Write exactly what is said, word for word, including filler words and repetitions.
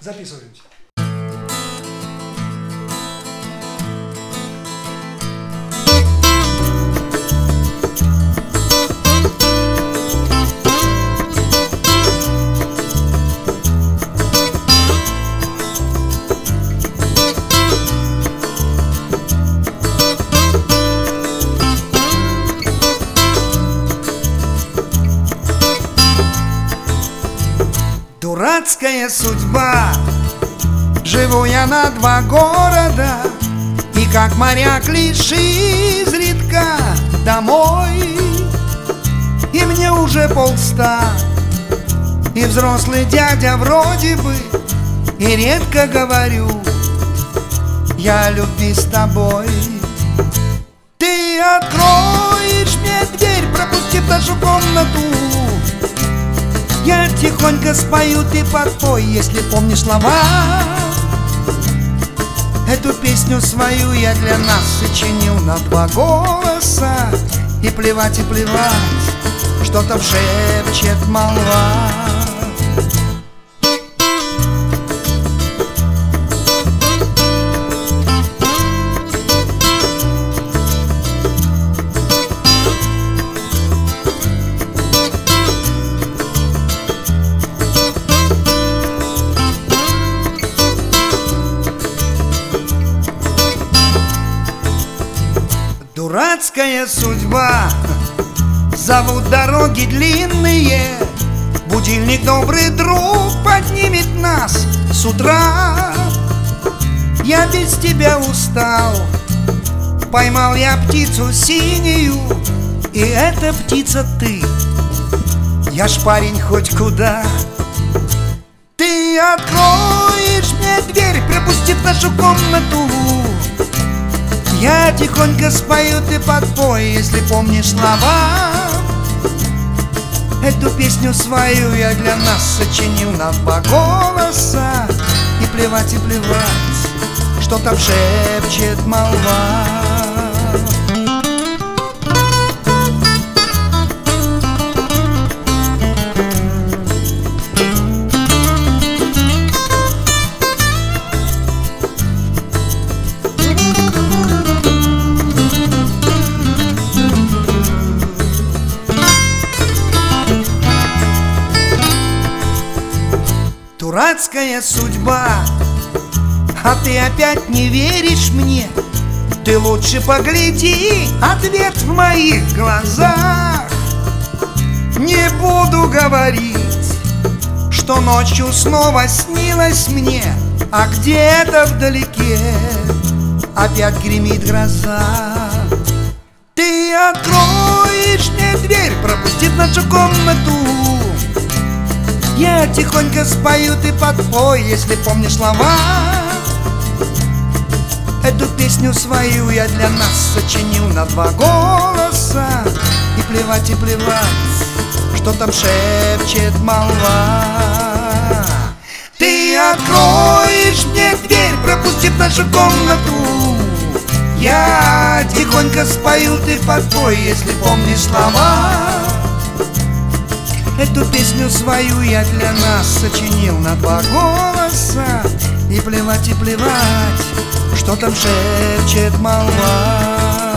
Записываемся. Дурацкая судьба, живу я на два города, и как моряк лишь изредка домой. И мне уже полста, и взрослый дядя вроде бы, и редко говорю я о любви с тобой. Ты откроешь мне дверь, пропустив нашу комнату, я тихонько спою, ты подпой, если помнишь слова. Эту песню свою я для нас сочинил на два голоса. И плевать, и плевать, что там шепчет молва. Дурацкая судьба, зовут дороги длинные, будильник добрый друг поднимет нас с утра. Я без тебя устал, поймал я птицу синюю, и эта птица ты. Я ж парень хоть куда. Ты откроешь мне дверь, пропустив нашу комнату, я тихонько спою, ты подпой, если помнишь слова. Эту песню свою я для нас сочинил на два голоса. И плевать, и плевать, что там шепчет молва. Дурацкая судьба, а ты опять не веришь мне. Ты лучше погляди, ответ в моих глазах. Не буду говорить, что ночью снова снилось мне, а где-то вдалеке опять гремит гроза. Ты откроешь мне дверь, пропустив нашу комнату, я тихонько спою, ты подпой, если помнишь слова. Эту песню свою я для нас сочинил на два голоса. И плевать, и плевать, что там шепчет молва. Ты откроешь мне дверь, пропустив нашу комнату, я тихонько спою, ты подпой, если помнишь слова. Эту песню свою я для нас сочинил на два голоса. И плевать, и плевать, что там шепчет молва.